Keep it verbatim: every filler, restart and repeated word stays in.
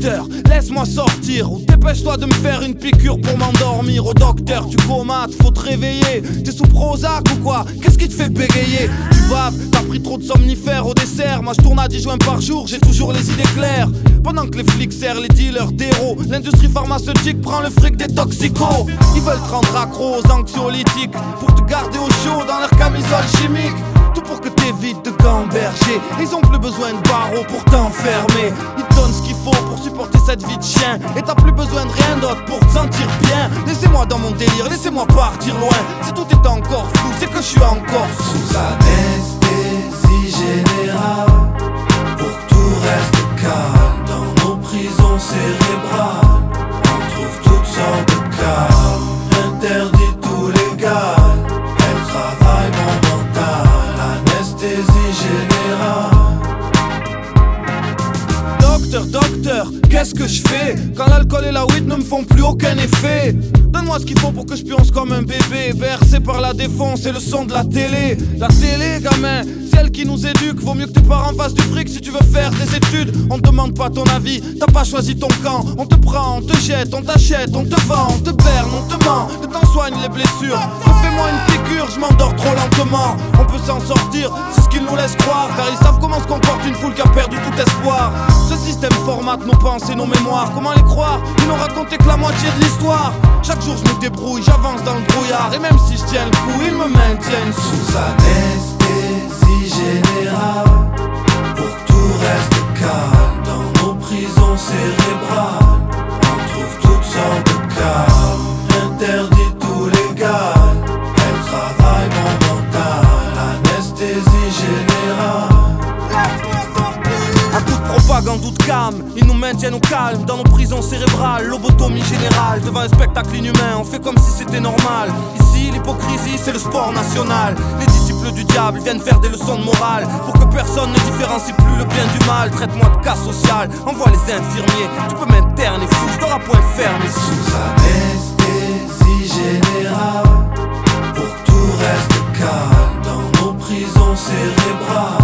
docteur, laisse-moi sortir. Ou dépêche-toi de me faire une piqûre pour m'endormir. Au docteur, tu comates, faut te réveiller. T'es sous Prozac ou quoi? Qu'est-ce qui te fait bégayer? Tu baves, t'as pris trop de somnifères au dessert. Moi je tourne à dix joints par jour, j'ai toujours les idées claires. Pendant que les flics serrent les dealers d'héros, l'industrie pharmaceutique prend le fric des toxicos. Ils veulent te rendre accro aux anxiolytiques pour te garder au chaud dans leur camisole chimique. Tout pour que t'évites de gamberger. Ils ont plus besoin de barreaux pour t'enfermer. Ils te donnent ce qu'il faut pour supporter cette vie de chien. Et t'as plus besoin de rien d'autre pour te sentir bien. Laissez-moi dans mon délire, laissez-moi partir loin. Si tout est encore flou, c'est que je suis encore sous anesthésie générale. Pour que tout reste calme dans nos prisons cérébrales. On trouve toutes sortes de cas, interdit tout légal. Elle travaille mon mental, anesthésie générale. Docteur, docteur, qu'est-ce que je fais quand l'alcool et la weed ne me font plus aucun effet? Donne-moi ce qu'il faut pour que je pionce comme un bébé, bercé par la défonce et le son de la télé. La télé, gamin, celle qui nous éduque. Vaut mieux que tes parents fassent du fric si tu veux faire des études. On te demande pas ton avis, t'as pas choisi ton camp. On te prend, on te jette, on t'achète, on te vend, on te berne, on te ment. Que t'en soignes les blessures. Refais-moi une piqûre, je m'endors trop lentement. On peut s'en sortir, c'est ce qu'ils nous laissent croire. Car ils savent comment se comporte une foule qui a perdu tout espoir. Ce système formate nos pensées, nos mémoires. Comment les croire? Ils n'ont raconté que la moitié de l'histoire. Chaque jour je me débrouille, j'avance dans le brouillard. Et même si je tiens le coup, ils me maintiennent sous anesthésie générale. Pour que tout reste calme dans nos prisons cérébrales. On trouve toutes sortes de cas, interdit tout légal. Elle travaille mon mental, anesthésie générale. À toute propagande ou de cam, ils nous maintiennent au calme dans nos prisons cérébrales. Lobotomie générale, devant un spectacle inhumain, on fait comme si c'était normal. Ici, l'hypocrisie, c'est le sport national. Les disciples du diable viennent faire des leçons de morale pour que personne ne différencie plus le bien du mal. Traite-moi de cas social, envoie les infirmiers. Tu peux m'interner, fou, je t'aurai point fermé. Sous anesthésie générale. Pour que tout reste calme dans nos prisons cérébrales.